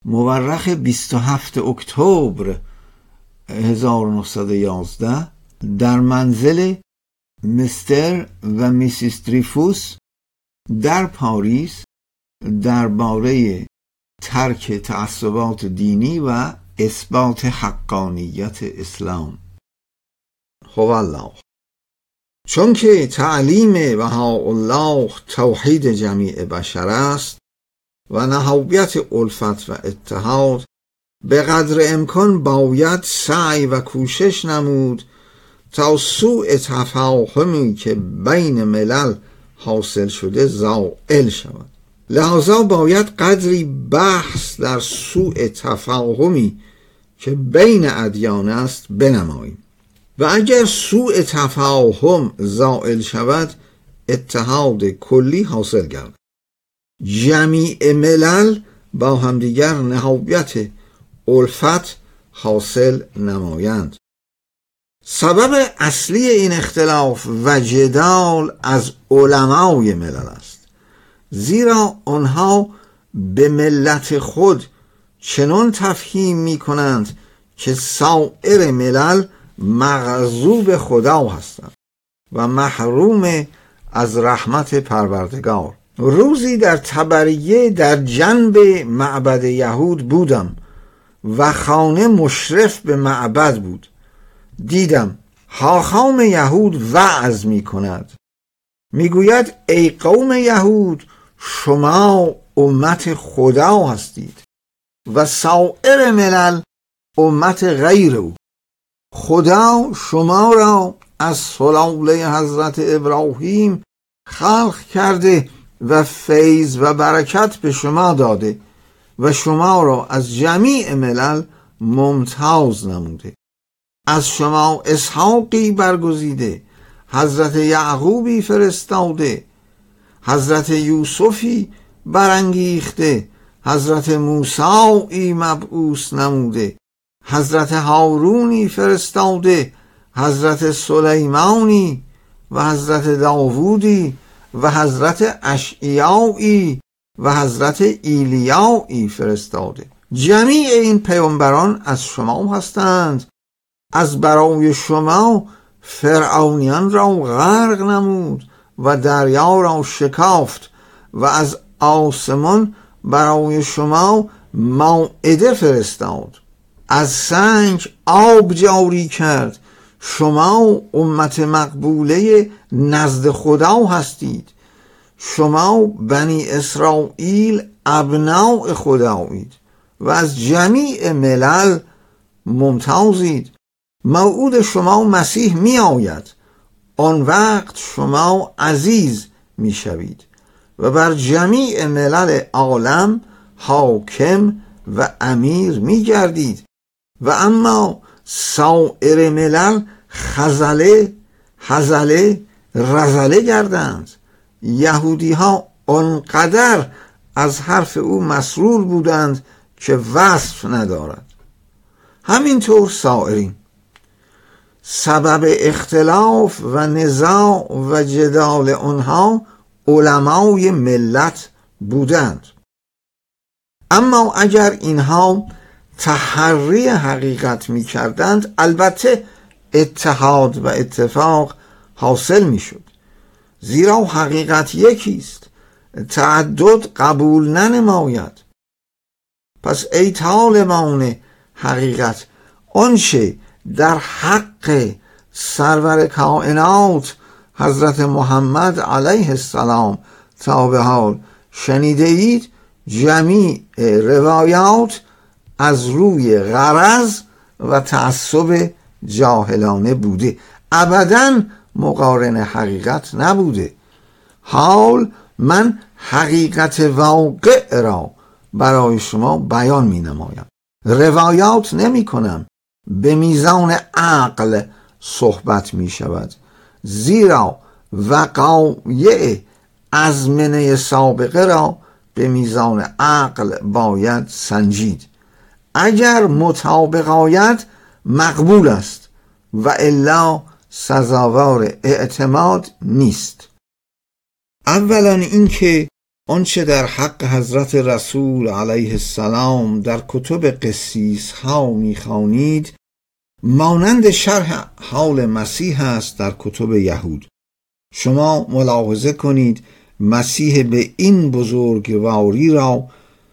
مورخ 27 اکتبر 1911 در منزل مستر و میسیس دریفوس در پاریس درباره ترک تعصبات دینی و اثبات حقانیت اسلام. خب الله، چون که تعلیم بهاءالله توحید جمیع بشر است و نهایت الفت و اتحاد، به قدر امکان باید سعی و کوشش نمود تا سوء تفاهمی که بین ملل حاصل شده زائل شود. لذا باید قدری بحث در سوء تفاهمی که بین ادیان است بنماییم و اگر سوء تفاهم زائل شود اتحاد کلی حاصل گردد. جمیع ملل با همدیگر نهایت الفت حاصل نمایند. سبب اصلی این اختلاف و جدال از علمای ملل است، زیرا آنها به ملت خود چنان تفهیم می کنند که سایر ملل مغضوب خدا هستند و محروم از رحمت پروردگار. روزی در طبریه در جنب معبد یهود بودم و خانه مشرف به معبد بود. دیدم حاخام یهود وعظ می کند. می گوید ای قوم یهود، شما امت خدا هستید و سایر ملل امت غیر او. خدا شما را از سلاله حضرت ابراهیم خلق کرده و فیض و برکت به شما داده و شما را از جمیع ملل ممتاز نموده. از شما اسحاقی برگزیده، حضرت یعقوبی فرستاده، حضرت یوسفی برانگیخته، حضرت موسی مبعوث نموده، حضرت هارونی فرستاده، حضرت سلیمانی و حضرت داوودی و حضرت اشعیایی و حضرت ایلیایی فرستاده. جمیع این پیامبران از شما هستند. از برای شما فرعونیان را غرق نمود و دریا را شکافت و از آسمان برای شما موعده فرستاد. از سنگ آب جاری کرد. شما امت مقبوله نزد خدا هستید. شما بنی اسرائیل ابناء خدایید و از جمیع ملل ممتازید. موعود شما مسیح می آید. آن وقت شما عزیز می شوید و بر جمیع ملل عالم حاکم و امیر می گردید. و اما سایر ملل خزله، هزله، رزله گردند. یهودی ها آنقدر از حرف او مسرور بودند که وصف ندارد. همینطور سایرین. سبب اختلاف و نزاع و جدال آنها علمای ملت بودند. اما اگر اینها تحری حقیقت می کردند، البته اتحاد و اتفاق حاصل می شد، زیرا حقیقت یکیست، تعدد قبول ننماید. پس ای طالبان حقیقت، آنچه در حق سرور کائنات حضرت محمد علیه السلام تا به حال شنیده اید، جمیع روایات از روی غرض و تعصب جاهلانه بوده، ابداً مقارن حقیقت نبوده. حال من حقیقت واقع را برای شما بیان می نمایم. روایات نمی کنم، به میزان عقل صحبت می شود، زیرا وقایع ازمنه سابقه را به میزان عقل باید سنجید. اگر مطابق آید مقبول است و الا سزاوار اعتماد نیست. اولا اینکه آنچه در حق حضرت رسول علیه السلام در کتب قسیس ها میخوانید مانند شرح حال مسیح است در کتب یهود. شما ملاحظه کنید مسیح به این بزرگواری را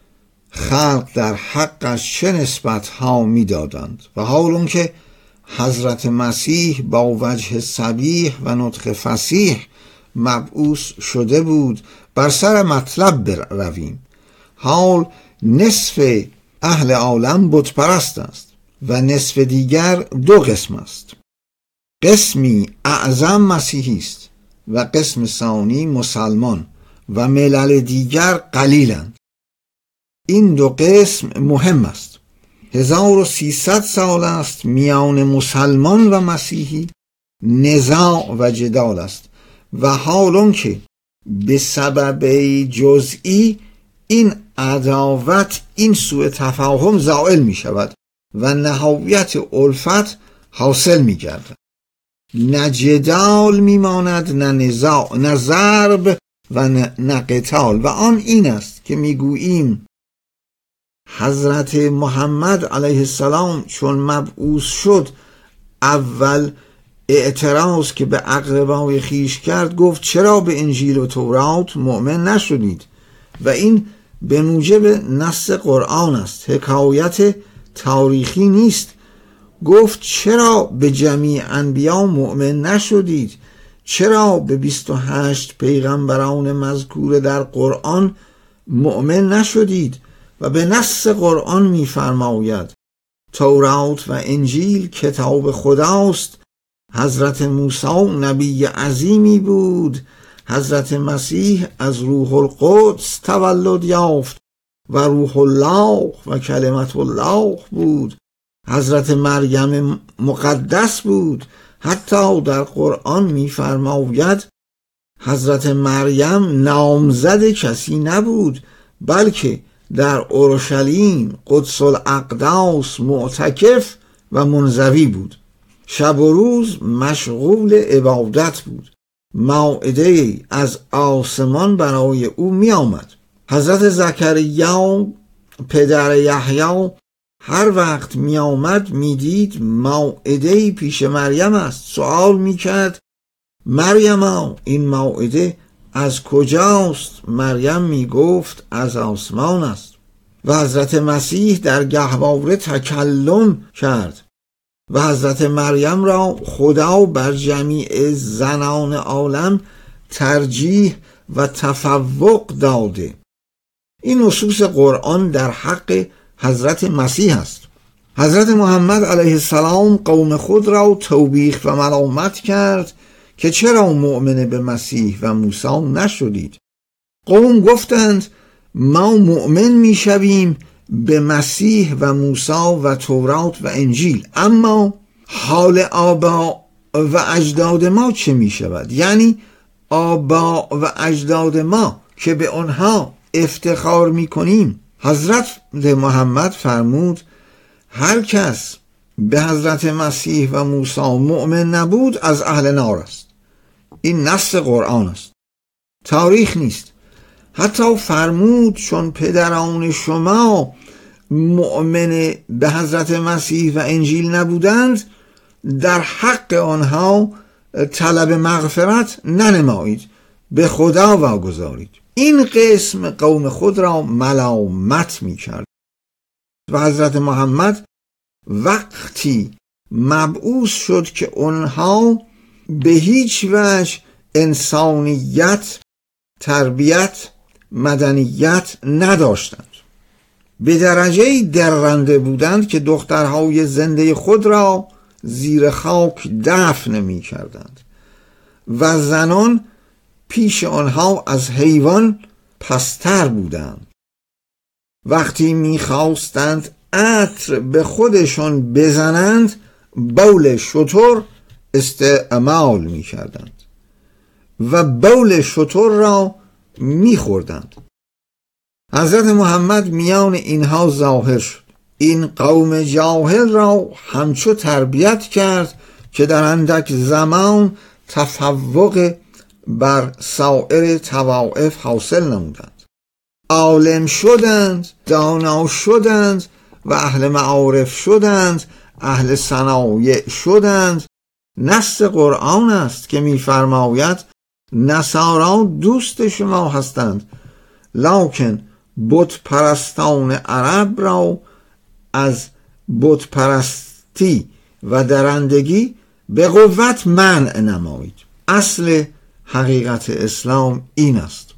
خلق در حقش چه نسبت ها می دادند و حال اون که حضرت مسیح با وجه صبیح و نطق فصیح مبعوث شده بود. بر سر مطلب برویم. حال نصف اهل عالم بت پرست است و نصف دیگر دو قسم است. قسمی اعظم مسیحی است و قسم ثانی مسلمان و ملل دیگر قلیلند. این دو قسم مهم است. 1300 سال است میان مسلمان و مسیحی نزاع و جدال است و حالون که به سبب جزئی این عداوت، این سوء تفاهم زائل می شود و نهایت الفت حاصل می گردد. نه جدال می ماند، نه نزاع، نه ضرب و نه قتال. و آن این است که می گوییم حضرت محمد علیه السلام چون مبعوث شد اول اعتراض که به اقربای خیش کرد گفت چرا به انجیل و تورات مؤمن نشدید؟ و این به موجب نص قرآن است، حکایت تاریخی نیست. گفت چرا به جمیع انبیا مؤمن نشدید؟ چرا به 28 پیغمبران مذکور در قرآن مؤمن نشدید؟ و به نص قرآن می‌فرماید تورات و انجیل کتاب خداست. حضرت موسی نبی عظیمی بود. حضرت مسیح از روح القدس تولد یافت و روح الله و کلمت الله بود. حضرت مریم مقدس بود. حتی در قرآن می‌فرماید حضرت مریم نامزد کسی نبود، بلکه در اورشلیم قدس الاقداس معتکف و منزوی بود. شب و روز مشغول عبادت بود. موعده از آسمان برای او می آمد. حضرت زکریا پدر یحیی هر وقت می آمد می دید موعده پیش مریم است. سوال می کرد مریم این موعده از کجاست؟ مریم می گفت از آسمان است. و حضرت مسیح در گهواره تکلم کرد و حضرت مریم را خدا بر جمیع زنان عالم ترجیح و تفوق داده. این نصوص قرآن در حق حضرت مسیح است. حضرت محمد علیه السلام قوم خود را توبیخ و ملامت کرد که چرا مؤمن به مسیح و موسی نشدید؟ قوم گفتند ما مؤمن می شویم به مسیح و موسی و تورات و انجیل، اما حال آبا و اجداد ما چه می شود؟ یعنی آبا و اجداد ما که به آنها افتخار می کنیم. حضرت محمد فرمود هر کس به حضرت مسیح و موسی مؤمن نبود از اهل نار است. این نص قرآن است، تاریخ نیست. حتی فرمود چون پدران شما مؤمن به حضرت مسیح و انجیل نبودند در حق آنها طلب مغفرت ننمایید، به خدا واگذارید. این قسم قوم خود را ملامت می کرد و حضرت محمد وقتی مبعوث شد که آنها به هیچ وجه انسانیت، تربیت، مدنیت نداشتند. به درجه درنده بودند که دخترهای زنده خود را زیر خاک دفن می کردند و زنان پیش آنها از حیوان پستر بودند. وقتی می خواستند عطر به خودشان بزنند بول شتر استعمال می کردند و بول شتر را می خوردند. حضرت محمد میان اینها ظاهر شد. این قوم جاهل را همچو تربیت کرد که در اندک زمان تفوق بر سایر طوائف حاصل نمودند. عالم شدند، دانا شدند و اهل معارف شدند، اهل صنایع شدند. نص قرآن است که می‌فرماید نصارا دوست شما هستند، لکن بت پرستان عرب را از بت پرستی و درندگی به قوت منع نمایید. اصل حقیقت اسلام این است.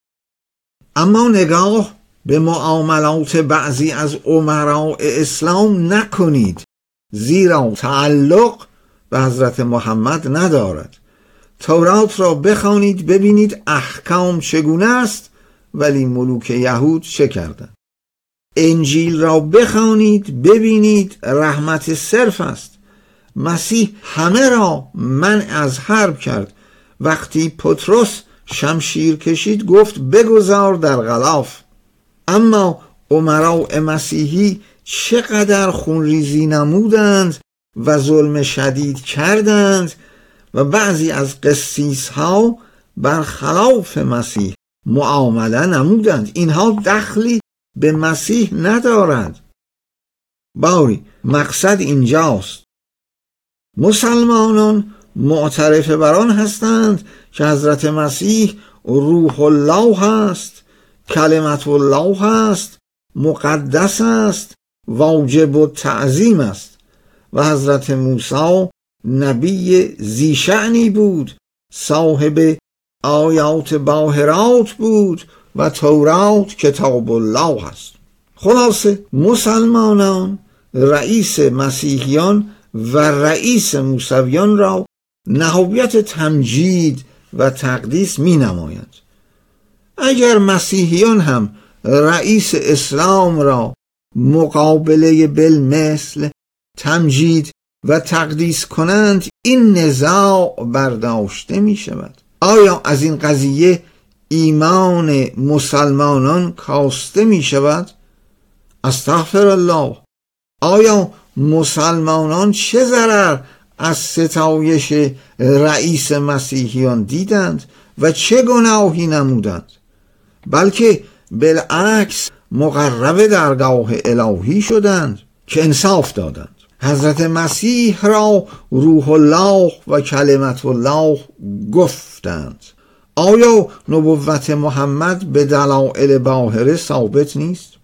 اما نگاه به معاملات بعضی از امراء اسلام نکنید، زیرا تعلق به حضرت محمد ندارد. تورات را بخوانید ببینید احکام چگونه است، ولی ملوک یهود چه کردند. انجیل را بخوانید ببینید رحمت صرف است. مسیح همه را منع از حرب کرد. وقتی پطرس شمشیر کشید گفت بگذار در غلاف. اما امراء مسیحی چقدر خونریزی نمودند و ظلم شدید کردند و بعضی از قسیس ها برخلاف مسیح معامله نمودند. اینها دخلی به مسیح ندارند. باری مقصد اینجاست. مسلمانان معترف بر آن هستند که حضرت مسیح روح الله هست، کلمت الله هست، مقدس است، واجب التعظیم است و حضرت موسی نبی ذی شأنی بود، صاحب آیات باهرات بود و تورات کتاب الله است. خلاصه مسلمانان رئیس مسیحیان و رئیس موسویان را نهایت تمجید و تقدیس می نماید. اگر مسیحیان هم رئیس اسلام را مقابله بالمثل تمجید و تقدیس کنند این نزاع برداشته می شود. آیا از این قضیه ایمان مسلمانان کاسته می شود؟ استغفر الله. آیا مسلمانان چه ضرر از ستایش رئیس مسیحیان دیدند و چه گناهی نمودند؟ بلکه بالعکس مقرب درگاه الهی شدند که انصاف دادند. حضرت مسیح را روح الله و کلمت الله گفتند. آیا نبوت محمد به دلایل باهره ثابت نیست؟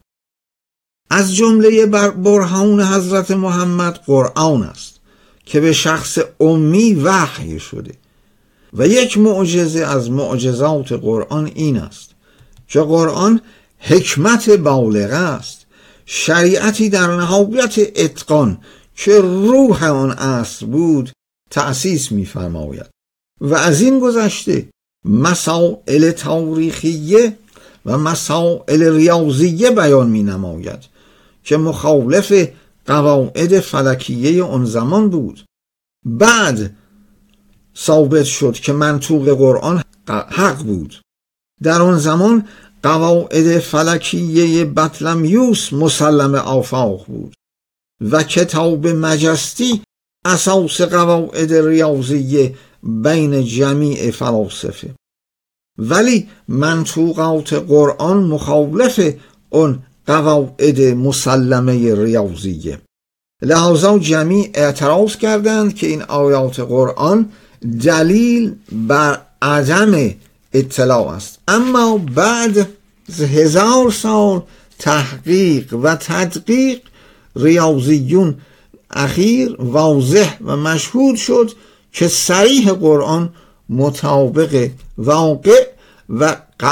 از جمله برهان حضرت محمد قرآن است که به شخص امی وحی شده و یک معجزه از معجزات قرآن این است که قرآن حکمت بالغه است، شریعتی در نهایت اتقان که روح آن عصر بود تأسیس می‌فرماید و از این گذشته مسائل تاریخیه و مسائل ریاضیه بیان می‌نماید که مخالف قواعد فلکیه آن زمان بود. بعد ثابت شد که منطوق قرآن حق بود. در آن زمان قواعد فلکیه بطلمیوس مسلم آفاق بود و کتاب مجستی اساس قواعد ریاضیه بین جمیع فلاسفه، ولی منطوقات قرآن مخالف اون قواعد مسلمه ریاضیه. لذا جمیع اعتراض کردند که این آیات قرآن دلیل بر عدم اطلاع است. اما بعد از 1000 سال تحقیق و تدقیق ریاضیون اخیر واضح و مشهود شد که صریح قرآن مطابق واقع و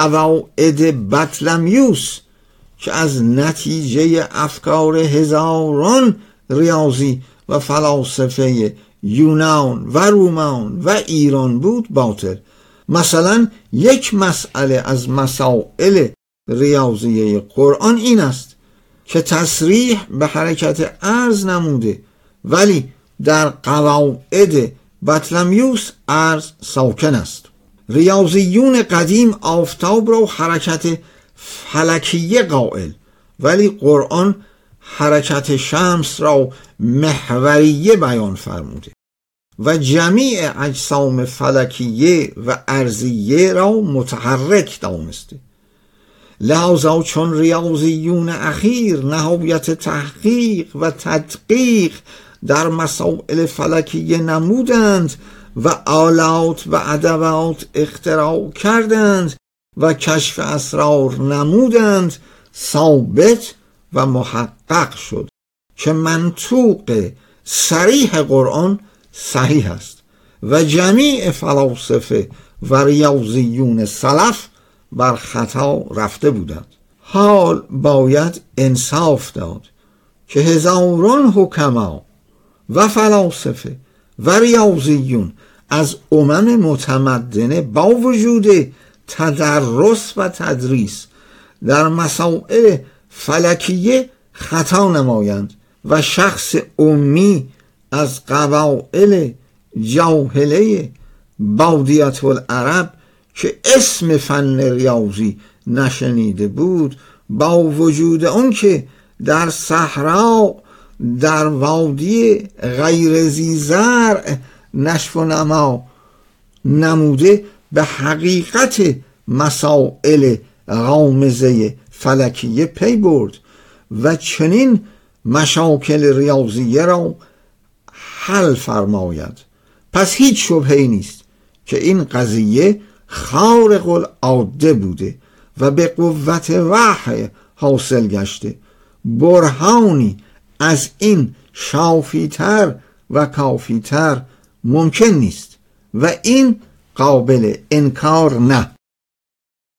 قواعد بطلمیوس که از نتیجه افکار هزاران ریاضی و فلاسفه یونان و رومان و ایران بود باطل. مثلا یک مسئله از مسائل ریاضیه قرآن این است که تصریح به حرکت ارز نموده، ولی در قواعد بطلمیوس ارز ساکن است. ریاضیون قدیم آفتاب را حرکت فلکیه قائل، ولی قرآن حرکت شمس را محوریه بیان فرموده و جمیع اجسام فلکیه و ارضیه را متحرک دانسته. لحاظا چون ریاضیون اخیر نهایت تحقیق و تدقیق در مسائل فلکیه نمودند و آلات و ادوات اختراع کردند و کشف اسرار نمودند، ثابت و محقق شد که منطوق صریح قرآن صحیح است و جمیع فلاسفه و ریاضیون سلف بر خطا رفته بودند. حال باید انصاف داد که هزاران حکما و فلاسفه و ریاضیون از متمدنه با وجود تدرس و تدریس در مسائل فلکیه خطا نمایند و شخص امی از قبایل جاهله بادیت العرب که اسم فن ریاضی نشنیده بود، با وجود اون که در صحرا در وادی غیر ذی زرع نشو و نما نموده، به حقیقت مسائل غامضه فلکیه پی برد و چنین مشاکل ریاضیه را حل فرماید. پس هیچ شبهه‌ای نیست که این قضیه خارق العاده بوده و به قوت وحی حاصل گشته. برهانی از این شافیتر و کافیتر ممکن نیست و این قابل انکار نه.